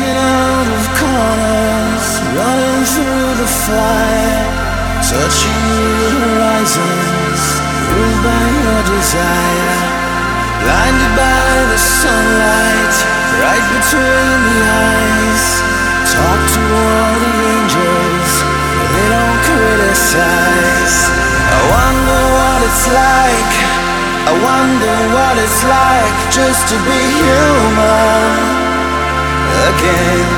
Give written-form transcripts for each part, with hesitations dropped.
out of corners, running through the fire, touching new horizons, ruled by your desire. Blinded by the sunlight, right between the eyes. Talk to all the angels, but they don't criticize. I wonder what it's like, I wonder what it's like just to be human again.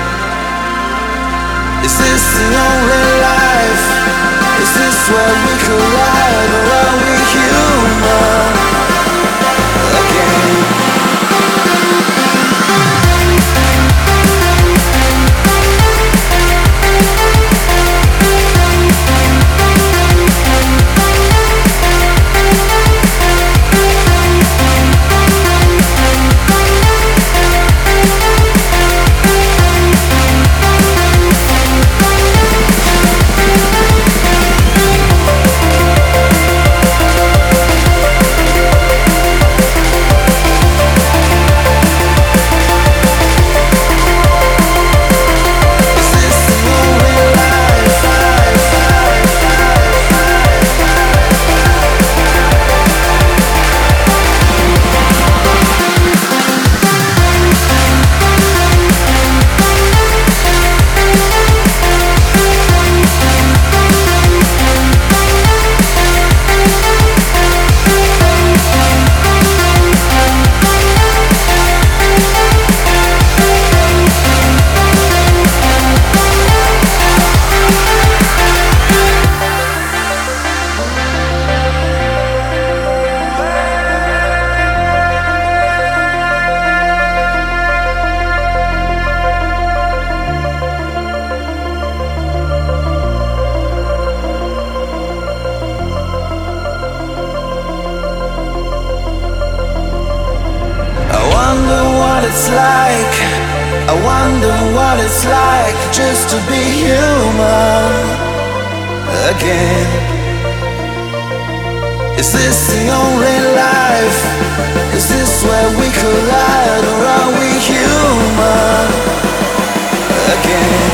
Is this the only life? Is this where we collide, or are we human again? I wonder what it's like just to be human again. Is this the only life? Is this where we collide, or are we human again?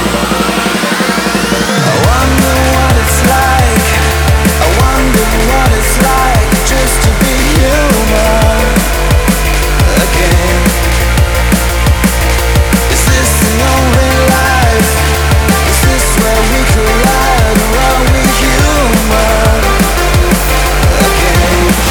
I wonder what it's like, I wonder what it's like just to be human again. Is this the only life? Is this where we collide, or are we human again?